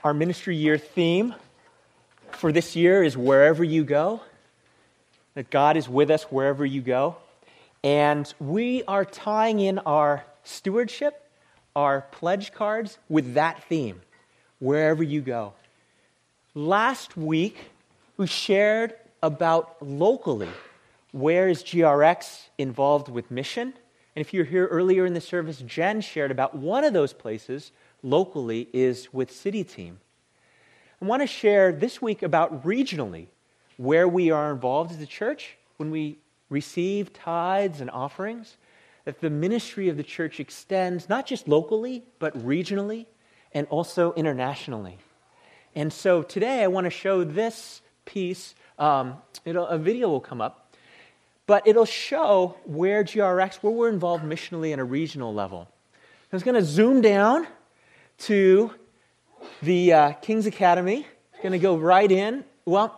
Our ministry year theme for this year is wherever you go, that God is with us wherever you go. And we are tying in our stewardship, our pledge cards with that theme, wherever you go. Last week, we shared about locally, where is GRX involved with mission? And if you were here earlier in the service, Jen shared about one of those places locally is with City Team. I want to share this week about regionally, where we are involved as a church when we receive tithes and offerings, that the ministry of the church extends not just locally, but regionally and also internationally. And so today I want to show this piece. A video will come up, but it'll show where GRX, where we're involved missionally at a regional level. I was going to zoom down to the King's Academy. It's going to go right in. Well,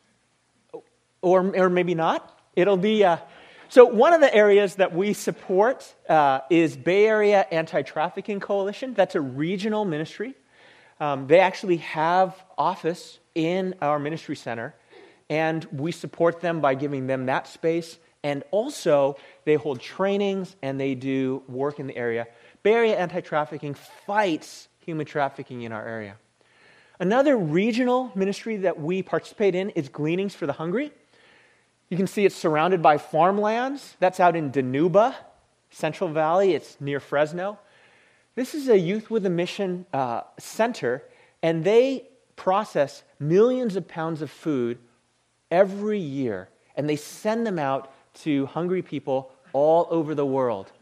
or maybe not. It'll be... So one of the areas that we support is Bay Area Anti-Trafficking Coalition. That's a regional ministry. They actually have office in our ministry center, and we support them by giving them that space. And also, they hold trainings and they do work in the area. Bay Area Anti-Trafficking fights human trafficking in our area. Another regional ministry that we participate in is Gleanings for the Hungry. You can see it's surrounded by farmlands. That's out in Danuba, Central Valley. It's near Fresno. This is a Youth with a Mission center, and they process millions of pounds of food every year, and they send them out to hungry people all over the world.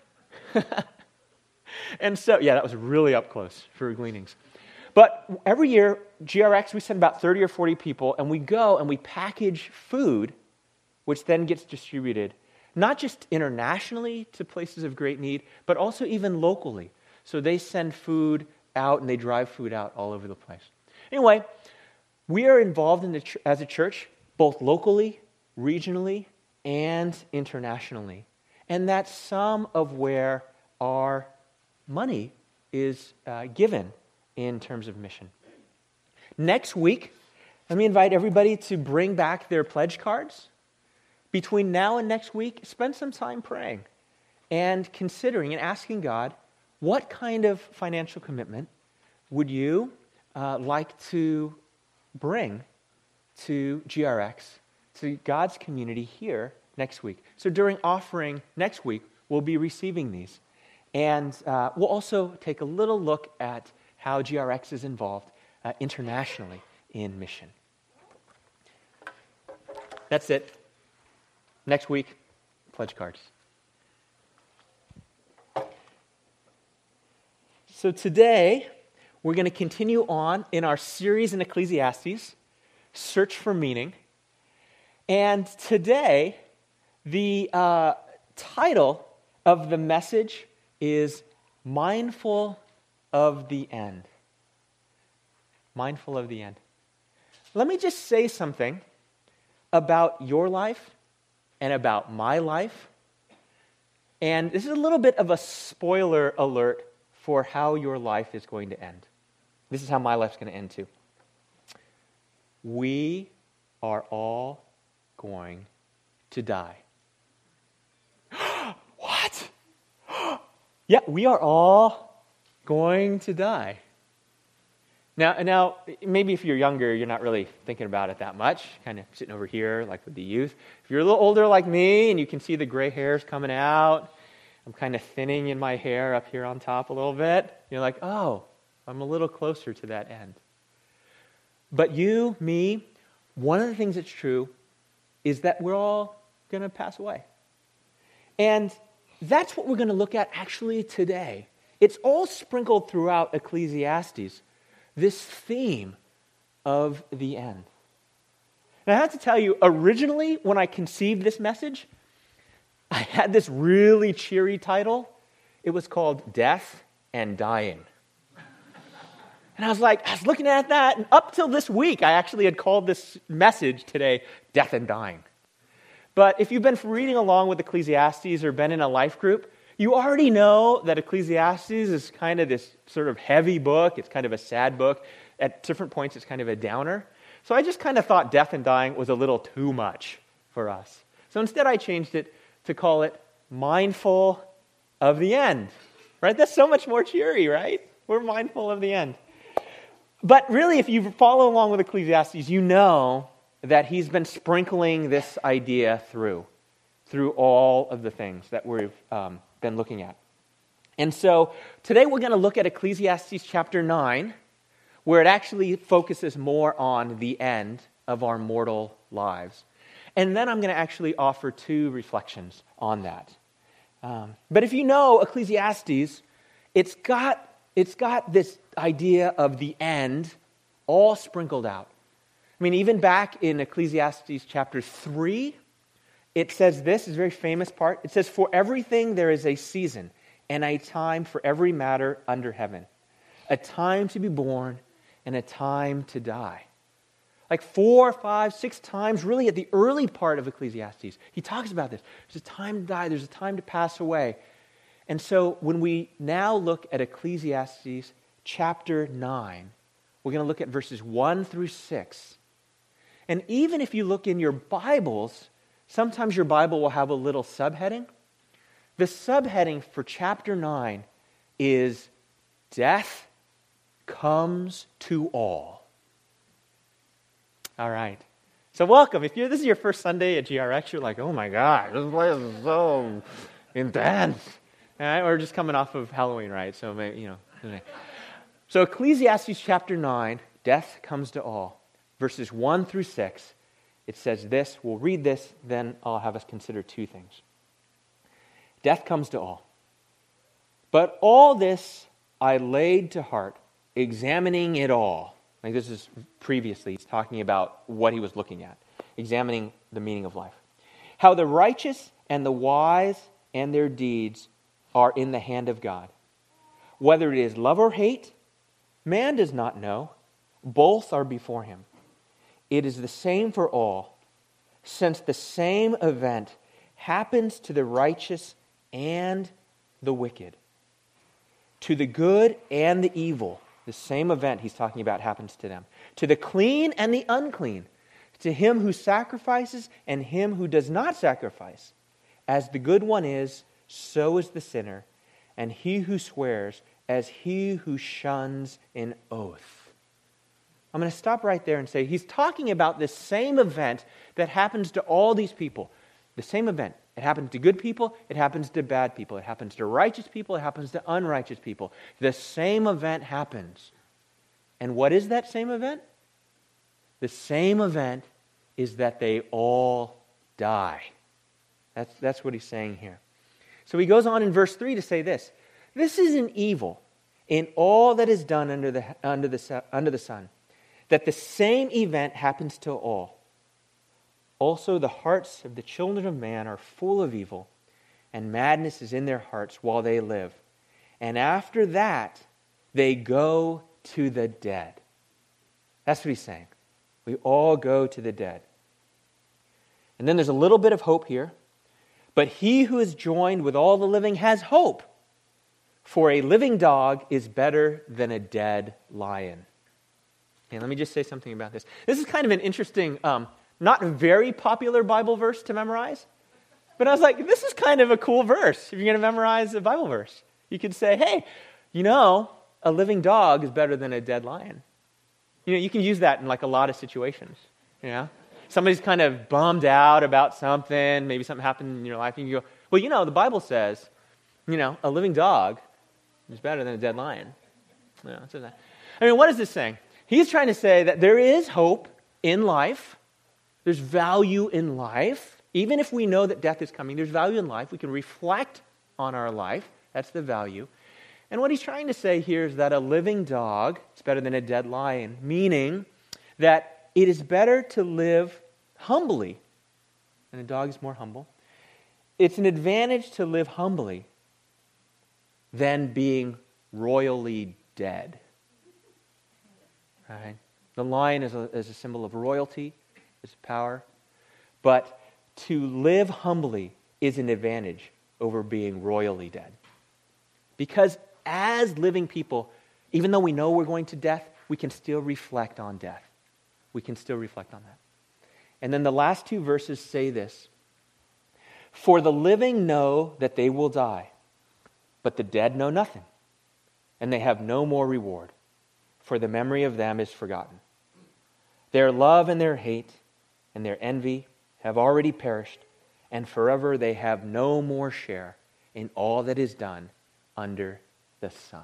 And so, yeah, that was really up close for Gleanings. But every year, GRX, we send about 30 or 40 people, and we go and we package food, which then gets distributed, not just internationally to places of great need, but also even locally. So they send food out and they drive food out all over the place. Anyway, we are involved as a church, both locally, regionally, and internationally. And that's some of where our money is given in terms of mission. Next week, let me invite everybody to bring back their pledge cards. Between now and next week, spend some time praying and considering and asking God, what kind of financial commitment would you like to bring to GRX, to God's community here next week? So during offering next week, we'll be receiving these. And we'll also take a little look at how GRX is involved internationally in mission. That's it. Next week, pledge cards. So today, we're going to continue on in our series in Ecclesiastes, Search for Meaning. And today, the title of the message is Mindful of the End. Mindful of the End. Let me just say something about your life and about my life. And this is a little bit of a spoiler alert for how your life is going to end. This is how my life's going to end too. We are all going to die. What? Yeah, we are all going to die. Now, maybe if you're younger, you're not really thinking about it that much, kind of sitting over here like with the youth. If you're a little older like me and you can see the gray hairs coming out, I'm kind of thinning in my hair up here on top a little bit, you're like, oh, I'm a little closer to that end. But you, me, one of the things that's true is that we're all going to pass away. And that's what we're going to look at actually today. It's all sprinkled throughout Ecclesiastes, this theme of the end. And I have to tell you, originally, when I conceived this message, I had this really cheery title. It was called Death and Dying. And I was looking at that, and up till this week, I actually had called this message today, Death and Dying. But if you've been reading along with Ecclesiastes or been in a life group, you already know that Ecclesiastes is kind of this sort of heavy book. It's kind of a sad book. at different points it's kind of a downer. So I just kind of thought death and dying was a little too much for us. So instead I changed it to call it mindful of the end. Right? That's so much more cheery, right? We're mindful of the end. But really, if you follow along with Ecclesiastes, you know that he's been sprinkling this idea through all of the things that we've been looking at. And so today we're going to look at Ecclesiastes chapter 9, where it actually focuses more on the end of our mortal lives. And then I'm going to actually offer 2 reflections on that. But if you know Ecclesiastes, it's got this idea of the end all sprinkled out. I mean, even back in Ecclesiastes chapter 3, it says this, is a very famous part. It says, "For everything there is a season and a time for every matter under heaven, a time to be born and a time to die." Like 4, 5, 6 times, really at the early part of Ecclesiastes, he talks about this. There's a time to die, there's a time to pass away. And so when we now look at Ecclesiastes chapter 9, we're going to look at verses 1 through 6. And even if you look in your Bibles, sometimes your Bible will have a little subheading. The subheading for chapter 9 is "Death Comes to All." All right. So welcome. If this is your first Sunday at GRX, you're like, "Oh my God, this place is so intense." All right? We're just coming off of Halloween, right? So maybe, So Ecclesiastes chapter 9, "Death Comes to All," verses 1 through 6. It says this. We'll read this, then I'll have us consider 2 things. Death comes to all. "But all this I laid to heart, examining it all." Like this is previously, he's talking about what he was looking at, examining the meaning of life. "How the righteous and the wise and their deeds are in the hand of God. Whether it is love or hate, man does not know. Both are before him. It is the same for all, since the same event happens to the righteous and the wicked. To the good and the evil, the same event he's talking about happens to them. To the clean and the unclean, to him who sacrifices and him who does not sacrifice. As the good one is, so is the sinner, and he who swears as he who shuns an oath." I'm going to stop right there and say he's talking about this same event that happens to all these people. The same event. It happens to good people, it happens to bad people, it happens to righteous people, it happens to unrighteous people. The same event happens. And what is that same event? The same event is that they all die. That's what he's saying here. So he goes on in verse 3 to say this. "This is an evil in all that is done under the sun, that the same event happens to all. Also the hearts of the children of man are full of evil, and madness is in their hearts while they live. And after that, they go to the dead." That's what he's saying. We all go to the dead. And then there's a little bit of hope here. "But he who is joined with all the living has hope. For a living dog is better than a dead lion." And let me just say something about this. This is kind of an interesting, not a very popular Bible verse to memorize. But I was like, this is kind of a cool verse if you're going to memorize a Bible verse. You could say, hey, a living dog is better than a dead lion. You can use that in like a lot of situations. Somebody's kind of bummed out about something. Maybe something happened in your life. And you go, well, the Bible says, a living dog is better than a dead lion. It says that. What is this saying? He's trying to say that there is hope in life. There's value in life. Even if we know that death is coming, there's value in life. We can reflect on our life. That's the value. And what he's trying to say here is that a living dog is better than a dead lion, meaning that it is better to live humbly, and a dog is more humble. It's an advantage to live humbly than being royally dead. Right? The lion is a symbol of royalty, is power, but to live humbly is an advantage over being royally dead. Because as living people, even though we know we're going to death, we can still reflect on death. We can still reflect on that. And then the last two verses say this: "For the living know that they will die, but the dead know nothing, and they have no more reward, for the memory of them is forgotten. Their love and their hate and their envy have already perished, and forever they have no more share in all that is done under the sun."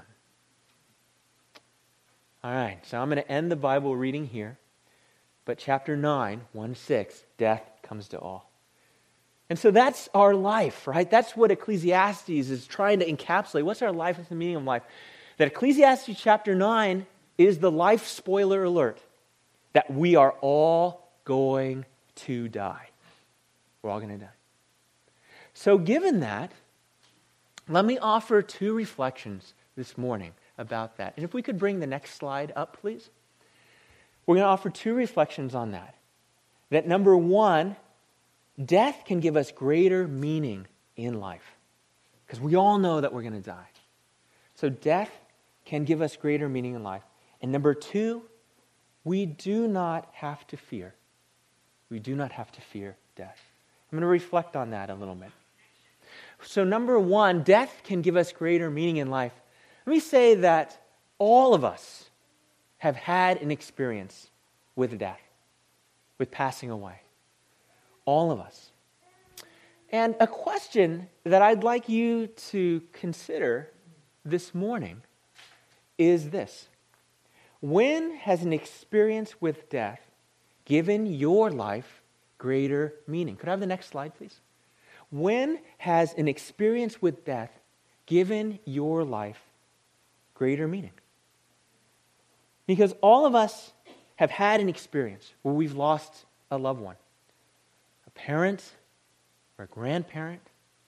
All right, so I'm going to end the Bible reading here. But chapter 9, 1-6, death comes to all. And so that's our life, right? That's what Ecclesiastes is trying to encapsulate. What's our life? What's the meaning of life? That Ecclesiastes chapter 9 is the life spoiler alert. That we are all going to die. We're all going to die. So given that, let me offer two reflections this morning about that. And if we could bring the next slide up, please. We're going to offer two reflections on that. That number one, death can give us greater meaning in life. Because we all know that we're going to die. So death can give us greater meaning in life. And number two, we do not have to fear. We do not have to fear death. I'm going to reflect on that a little bit. So number one, death can give us greater meaning in life. Let me say that all of us have had an experience with death, with passing away. All of us. And a question that I'd like you to consider this morning is this: when has an experience with death given your life greater meaning? Could I have the next slide, please? When has an experience with death given your life greater meaning? Because all of us have had an experience where we've lost a loved one, a parent or a grandparent,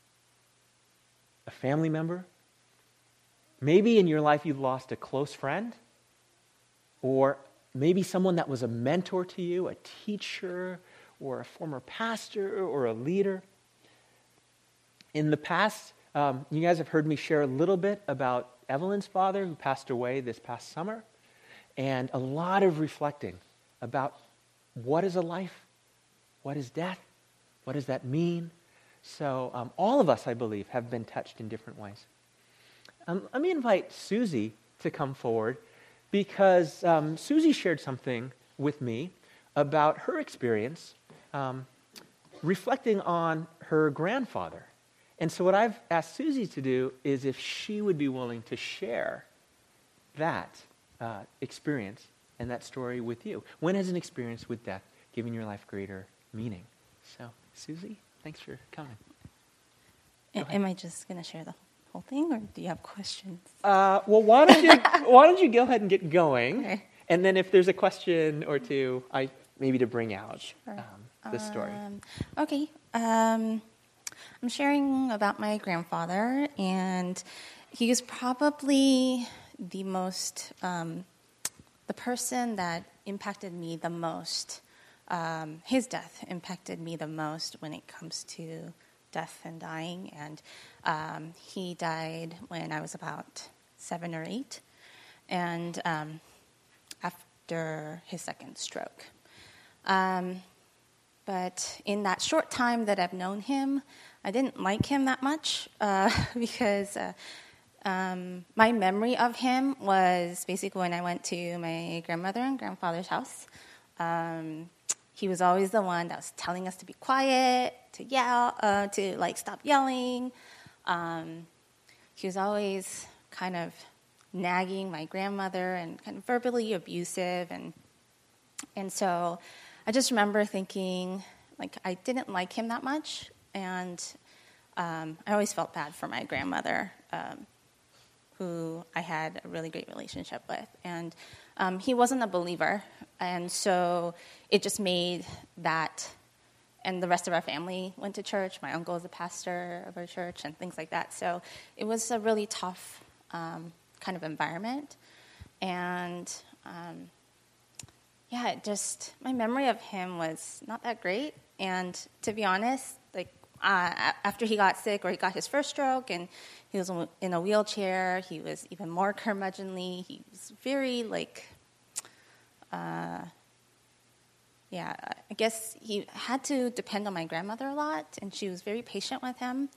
a family member. Maybe in your life you've lost a close friend, or maybe someone that was a mentor to you, a teacher, or a former pastor, or a leader. In the past, you guys have heard me share a little bit about Evelyn's father, who passed away this past summer, and a lot of reflecting about what is a life, what is death, what does that mean. So all of us, I believe, have been touched in different ways. Let me invite Susie to come forward, because Susie shared something with me about her experience reflecting on her grandfather. And so what I've asked Susie to do is if she would be willing to share that experience and that story with you. When has an experience with death given your life greater meaning? So, Susie, thanks for coming. Am I just going to share the whole thing, or do you have questions? Well, why don't you go ahead and get going, Okay. And then if there's a question or two, maybe to bring out the story. Okay. I'm sharing about my grandfather, and he was probably the most, the person that impacted me the most. His death impacted me the most when it comes to death and dying, and he died when I was about 7 or 8, and after his second stroke. But in that short time that I've known him, I didn't like him that much because my memory of him was basically when I went to my grandmother and grandfather's house. He was always the one that was telling us to be quiet, to yell, to stop yelling. He was always kind of nagging my grandmother and kind of verbally abusive, and so I just remember thinking I didn't like him that much, and I always felt bad for my grandmother, who I had a really great relationship with, and he wasn't a believer, and so it just made that, and the rest of our family went to church. My uncle is a pastor of our church and things like that, so it was a really tough kind of environment, and my memory of him was not that great, and to be honest, after he got sick or he got his first stroke and he was in a wheelchair, he was even more curmudgeonly. He was very I guess he had to depend on my grandmother a lot, and she was very patient with him.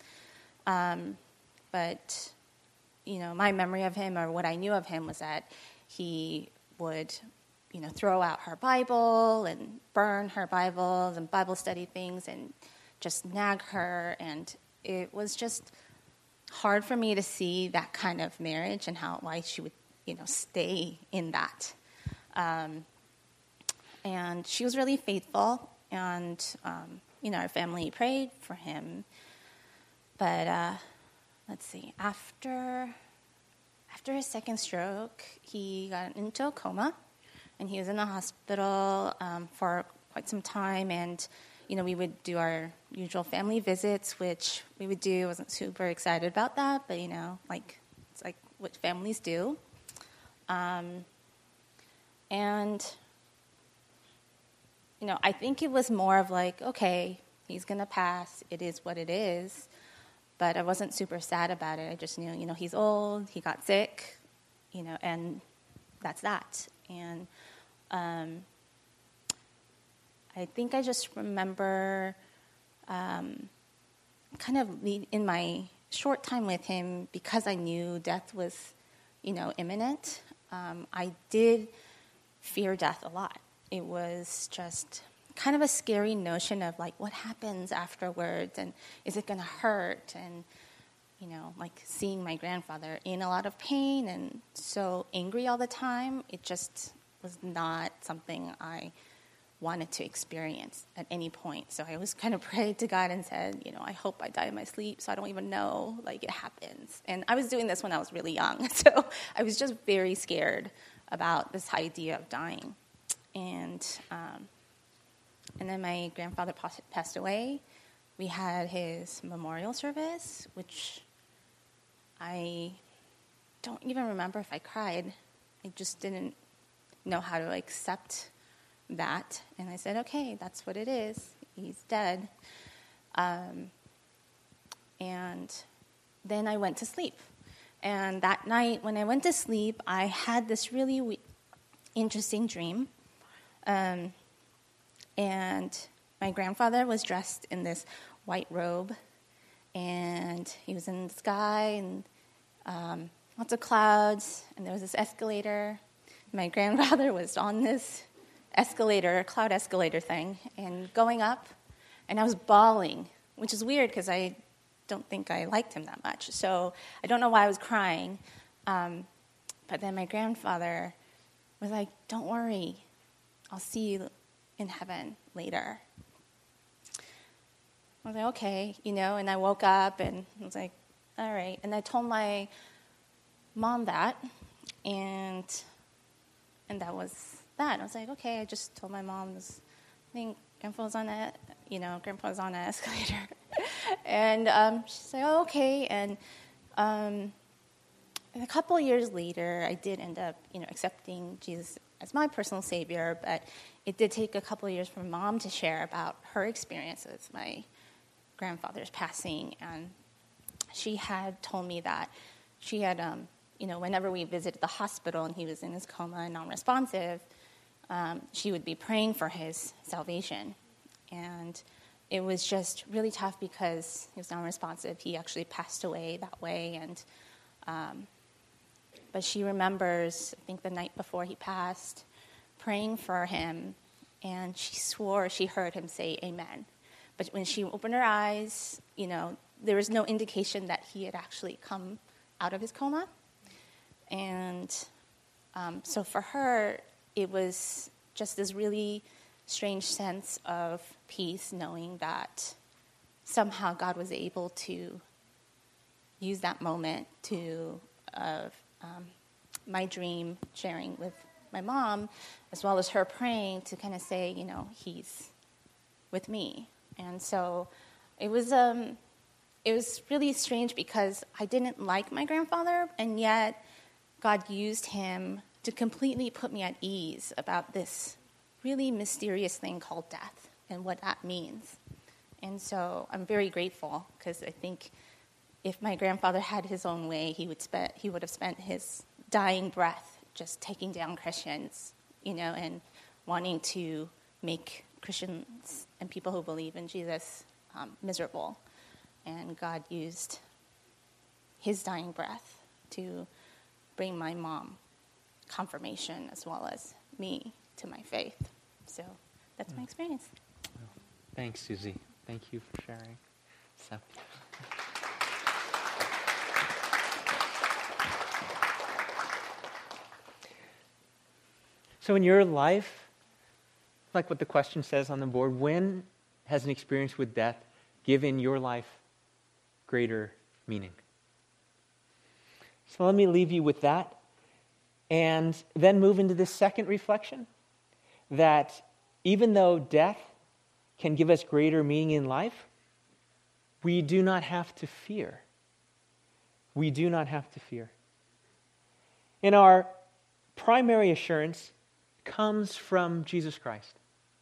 But, my memory of him, or what I knew of him, was that he would, throw out her Bible and burn her Bibles and Bible study things and just nag her. And it was just hard for me to see that kind of marriage and why she would, stay in that. And she was really faithful, and, our family prayed for him. But let's see, after his second stroke, he got into a coma, and he was in the hospital for quite some time. And, we would do our usual family visits, which we would do. I wasn't super excited about that, but, it's like what families do. And, I think it was more of like, okay, he's going to pass. It is what it is. But I wasn't super sad about it. I just knew, he's old, he got sick, and that's that. And I think I just remember kind of in my short time with him, because I knew death was, imminent, I did fear death a lot. It was just kind of a scary notion of, like, what happens afterwards, and is it going to hurt? And, seeing my grandfather in a lot of pain and so angry all the time, it just was not something I wanted to experience at any point. So I always kind of prayed to God and said, I hope I die in my sleep so I don't even know, it happens. And I was doing this when I was really young, so I was just very scared about this idea of dying. And then my grandfather passed away. We had his memorial service, which I don't even remember if I cried. I just didn't know how to accept that. And I said, okay, that's what it is. He's dead. And then I went to sleep. And that night when I went to sleep, I had this really interesting dream. And my grandfather was dressed in this white robe, and he was in the sky, and lots of clouds, and there was this escalator. My grandfather was on this escalator, cloud escalator thing, and going up, and I was bawling, which is weird because I don't think I liked him that much. So I don't know why I was crying. But then my grandfather was like, don't worry, I'll see you in heaven later. I was like, okay, and I woke up and I was like, all right. And I told my mom that, and that was that. I was like, okay, I just told my mom, I think Grandpa was on an escalator. And she said, oh, okay. And a couple of years later, I did end up, accepting Jesus as my personal savior, but it did take a couple of years for Mom to share about her experience with my grandfather's passing. And she had told me that she had, whenever we visited the hospital and he was in his coma and non-responsive, she would be praying for his salvation. And it was just really tough because he was non-responsive. He actually passed away that way. And but she remembers, I think the night before he passed, praying for him, and she swore she heard him say amen. But when she opened her eyes, there was no indication that he had actually come out of his coma. And so for her, it was just this really strange sense of peace, knowing that somehow God was able to use that moment of my dream sharing with my mom, as well as her praying to kind of say, he's with me. And so it was really strange because I didn't like my grandfather, and yet God used him to completely put me at ease about this really mysterious thing called death and what that means. And so I'm very grateful, because I think if my grandfather had his own way, he would have spent his dying breath just taking down Christians, and wanting to make Christians and people who believe in Jesus miserable. And God used his dying breath to bring my mom confirmation as well as me to my faith. So that's my experience. Thanks, Susie. Thank you for sharing. So in your life, like what the question says on the board, when has an experience with death given your life greater meaning? So let me leave you with that, and then move into this second reflection, that even though death can give us greater meaning in life, we do not have to fear. We do not have to fear. And our primary assurance comes from Jesus Christ.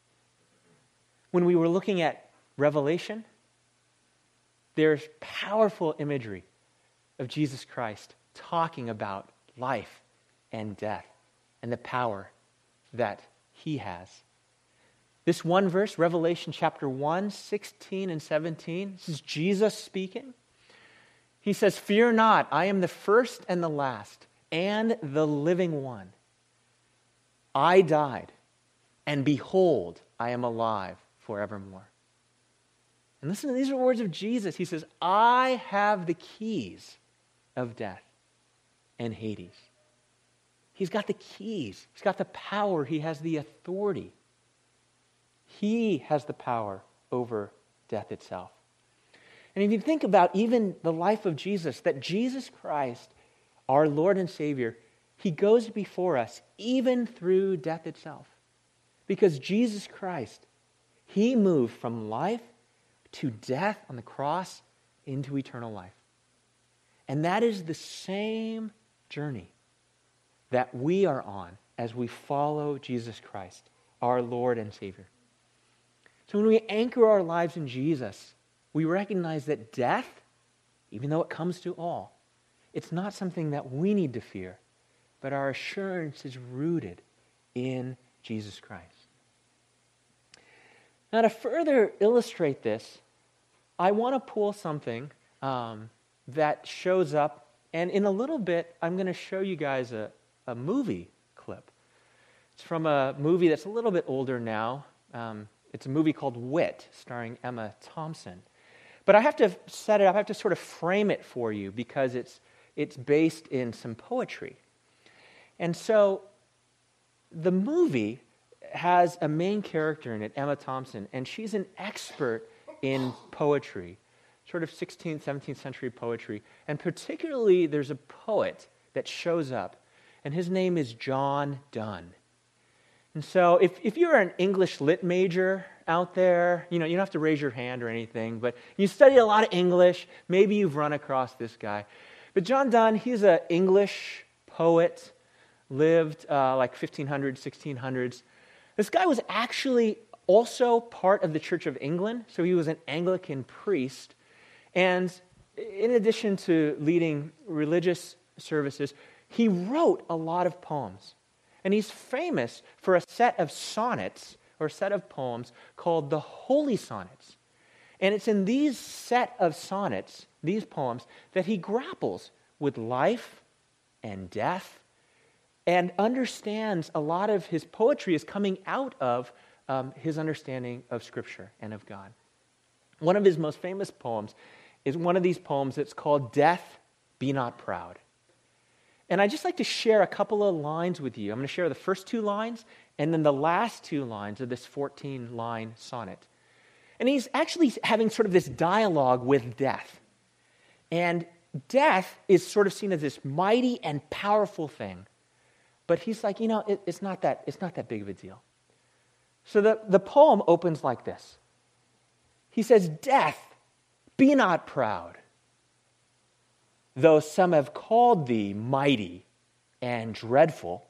When we were looking at Revelation, there's powerful imagery of Jesus Christ talking about life and death and the power that he has. This one verse, Revelation chapter 1, 16 and 17, this is Jesus speaking. He says, "Fear not, I am the first and the last, and the living one. I died, and behold, I am alive forevermore." And listen, these are words of Jesus. He says, "I have the keys of death and Hades." He's got the keys. He's got the power. He has the authority. He has the power over death itself. And if you think about even the life of Jesus, that Jesus Christ, our Lord and Savior, he goes before us even through death itself. Because Jesus Christ, he moved from life to death on the cross into eternal life. And that is the same journey that we are on as we follow Jesus Christ, our Lord and Savior. So when we anchor our lives in Jesus, we recognize that death, even though it comes to all, it's not something that we need to fear, but our assurance is rooted in Jesus Christ. Now, to further illustrate this, I want to pull something that shows up, and in a little bit, I'm going to show you guys a movie clip. It's from a movie that's a little bit older now. It's a movie called Wit, starring Emma Thompson. But I have to set it up, I have to sort of frame it for you because it's based in some poetry. And so the movie has a main character in it, Emma Thompson, and she's an expert in poetry, sort of 16th, 17th century poetry. And particularly there's a poet that shows up, and his name is John Donne. And so if you're an English lit major out there, you don't have to raise your hand or anything, but you study a lot of English, maybe you've run across this guy. But John Donne, he's an English poet, lived like 1500s, 1600s. This guy was actually also part of the Church of England, so he was an Anglican priest. And in addition to leading religious services, he wrote a lot of poems. And he's famous for a set of sonnets, or a set of poems, called the Holy Sonnets. And it's in these set of sonnets, these poems, that he grapples with life and death, and understands a lot of his poetry is coming out of his understanding of Scripture and of God. One of his most famous poems is one of these poems that's called "Death, Be Not Proud." And I'd just like to share a couple of lines with you. I'm going to share the first two lines and then the last two lines of this 14-line sonnet. And he's actually having sort of this dialogue with death. And death is sort of seen as this mighty and powerful thing. But he's like, it's not that big of a deal. So the poem opens like this. He says, "Death, be not proud, though some have called thee mighty and dreadful,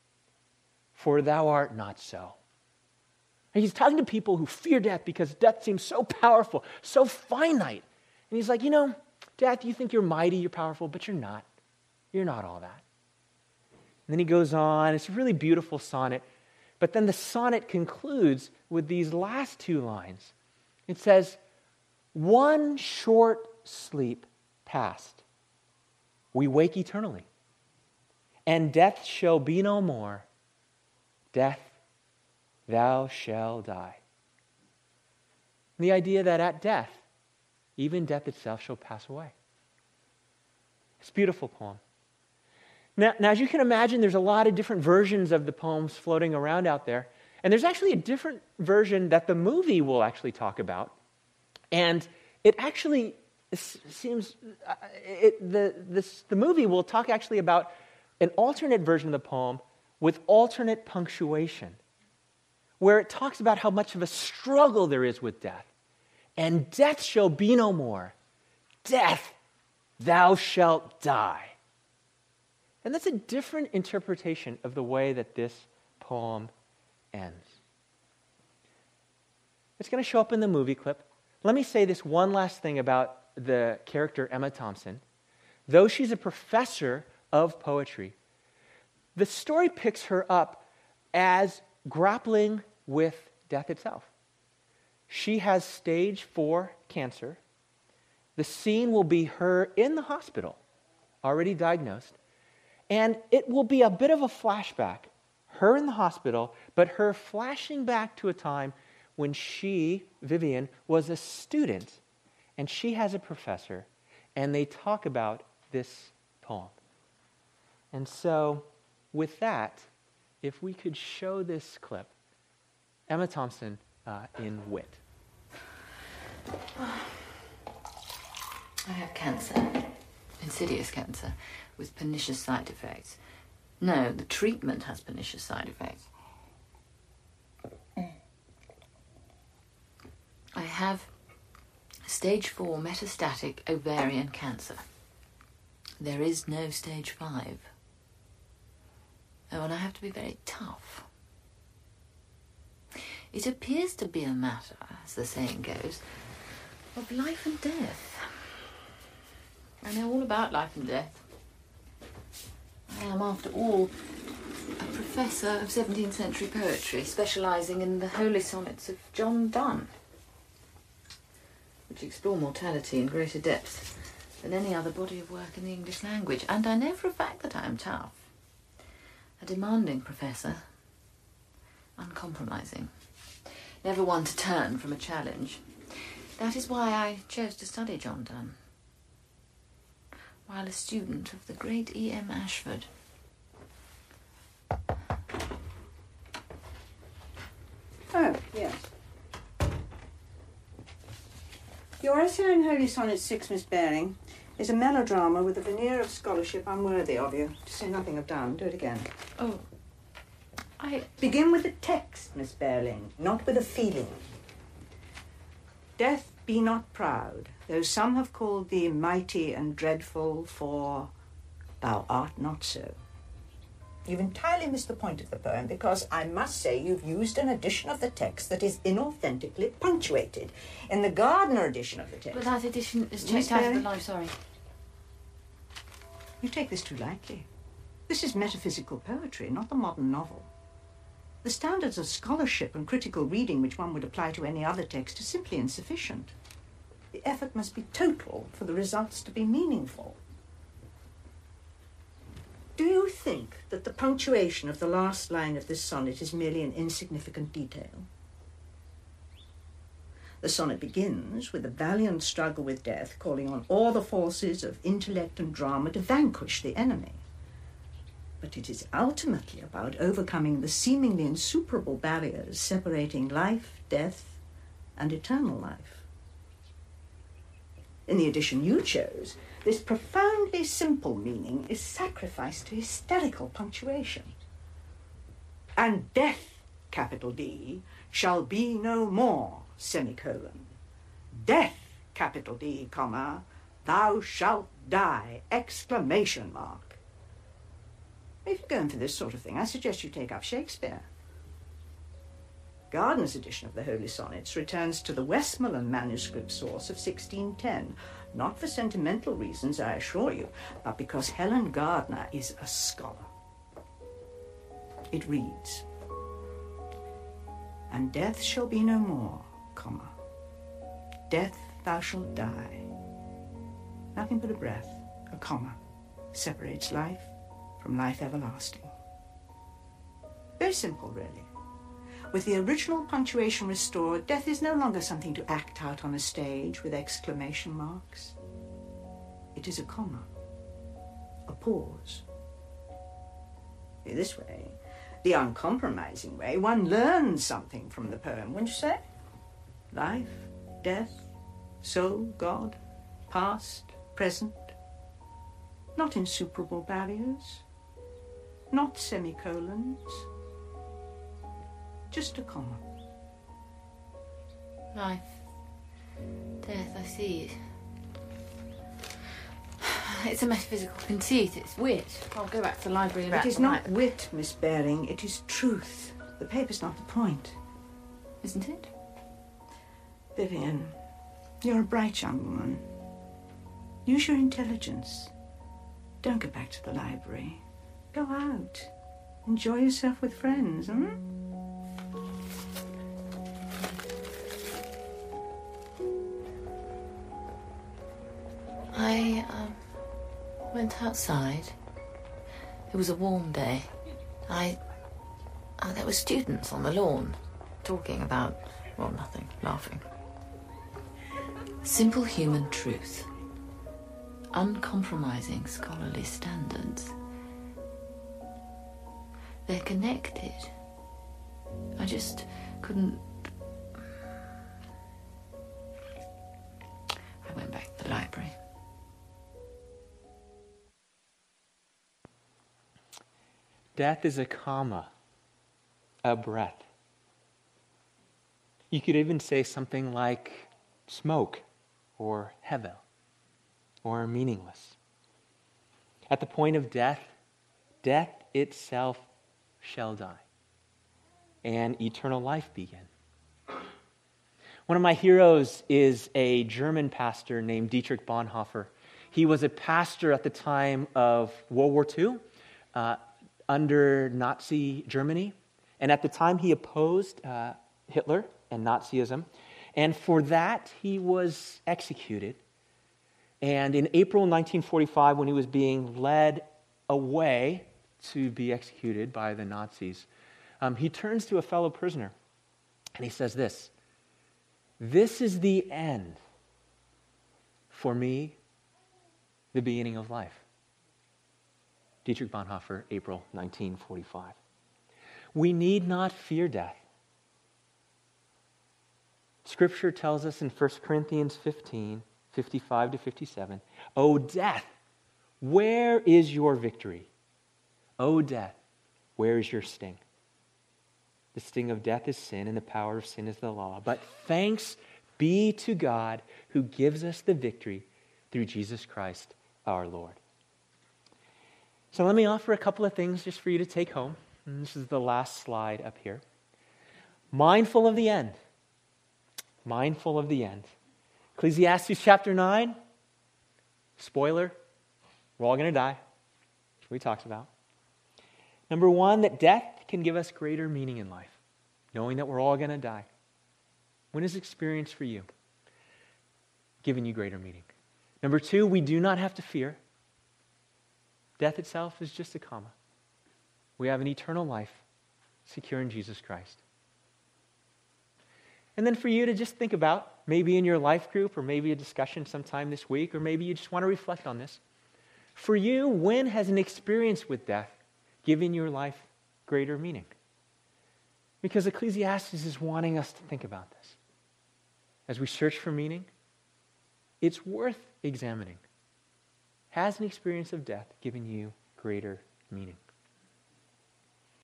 for thou art not so." And he's talking to people who fear death because death seems so powerful, so finite. And he's like, death, you think you're mighty, you're powerful, but you're not. You're not all that. And then he goes on. It's a really beautiful sonnet. But then the sonnet concludes with these last two lines. It says, one short sleep past, we wake eternally, and death shall be no more. Death, thou shalt die. And the idea that at death, even death itself shall pass away. It's a beautiful poem. Now, as you can imagine, there's a lot of different versions of the poems floating around out there. And there's actually a different version that the movie will actually talk about. And it actually seems, the movie will talk actually about an alternate version of the poem with alternate punctuation, where it talks about how much of a struggle there is with death. And death shall be no more. Death, thou shalt die. And that's a different interpretation of the way that this poem ends. It's going to show up in the movie clip. Let me say this one last thing about the character Emma Thompson. Though she's a professor of poetry, the story picks her up as grappling with death itself. She has stage 4 cancer. The scene will be her in the hospital, already diagnosed. And it will be a bit of a flashback, her in the hospital, but her flashing back to a time when she, Vivian, was a student, and she has a professor, and they talk about this poem. And so, with that, if we could show this clip, Emma Thompson in Wit. I have cancer, insidious cancer, with pernicious side effects. No, the treatment has pernicious side effects. I have stage 4 metastatic ovarian cancer. There is no stage 5. Oh, and I have to be very tough. It appears to be a matter, as the saying goes, of life and death. I know all about life and death. I am, after all, a professor of 17th century poetry, specialising in the holy sonnets of John Donne, which explore mortality in greater depth than any other body of work in the English language. And I know for a fact that I am tough. A demanding professor, uncompromising, never one to turn from a challenge. That is why I chose to study John Donne, while a student of the great E.M. Ashford. Oh, yes. Your essay on Holy Sonnet 6, Miss Baring, is a melodrama with a veneer of scholarship unworthy of you, to say nothing of Donne. Do it again. Oh, Begin with the text, Miss Baring, not with a feeling. Death, be not proud, though some have called thee mighty and dreadful, for thou art not so. You've entirely missed the point of the poem, because I must say you've used an edition of the text that is inauthentically punctuated. In the Gardner edition of the text... But that edition is Miss checked out of the Baring? life, sorry. You take this too lightly. This is metaphysical poetry, not the modern novel. The standards of scholarship and critical reading which one would apply to any other text are simply insufficient. The effort must be total for the results to be meaningful. Do you think that the punctuation of the last line of this sonnet is merely an insignificant detail? The sonnet begins with a valiant struggle with death, calling on all the forces of intellect and drama to vanquish the enemy. But it is ultimately about overcoming the seemingly insuperable barriers separating life, death, and eternal life. In the edition you chose, this profoundly simple meaning is sacrificed to hysterical punctuation. And death, capital D, shall be no more, semicolon. Death, capital D, comma, thou shalt die, exclamation mark. If you're going for this sort of thing, I suggest you take up Shakespeare. Gardner's edition of the Holy Sonnets returns to the Westmoreland manuscript source of 1610, not for sentimental reasons, I assure you, but because Helen Gardner is a scholar. It reads, And death shall be no more, comma. Death thou shalt die. Nothing but a breath, a comma, separates life from life everlasting. Very simple, really. With the original punctuation restored, death is no longer something to act out on a stage with exclamation marks. It is a comma, a pause. In this way, the uncompromising way, one learns something from the poem, wouldn't you say? Life, death, soul, God, past, present. Not insuperable barriers, not semicolons, just a comma. Life, death, I see. It's a metaphysical conceit, it's wit. I'll go back to the library about It is not wit, Miss Baring, it is truth. The paper's not the point. Isn't it? Vivian, you're a bright young woman. Use your intelligence. Don't go back to the library. Go out. Enjoy yourself with friends, I went outside. It was a warm day. There were students on the lawn talking about, well, nothing, laughing. Simple human truth. Uncompromising scholarly standards. They're connected. I just couldn't... I went back to the library. Death is a comma, a breath. You could even say something like smoke or hevel or meaningless. At the point of death, death itself shall die and eternal life begin. One of my heroes is a German pastor named Dietrich Bonhoeffer. He was a pastor at the time of World War II, under Nazi Germany. And at the time he opposed Hitler and Nazism. And for that he was executed. And in April 1945, when he was being led away to be executed by the Nazis, he turns to a fellow prisoner and he says this: "This is the end. For me, the beginning of life." Dietrich Bonhoeffer, April 1945. We need not fear death. Scripture tells us in 1 Corinthians 15, 55 to 57, "O death, where is your victory? O death, where is your sting? The sting of death is sin, and the power of sin is the law. But thanks be to God who gives us the victory through Jesus Christ our Lord." So let me offer a couple of things just for you to take home. And this is the last slide up here. Mindful of the end. Mindful of the end. Ecclesiastes chapter 9. Spoiler, we're all going to die. That's what we talked about. Number one, that death can give us greater meaning in life. Knowing that we're all going to die. When is experience for you giving you greater meaning? Number two, we do not have to fear. Death itself is just a comma. We have an eternal life secure in Jesus Christ. And then for you to just think about, maybe in your life group or maybe a discussion sometime this week, or maybe you just want to reflect on this. For you, when has an experience with death given your life greater meaning? Because Ecclesiastes is wanting us to think about this. As we search for meaning, it's worth examining. Has an experience of death given you greater meaning?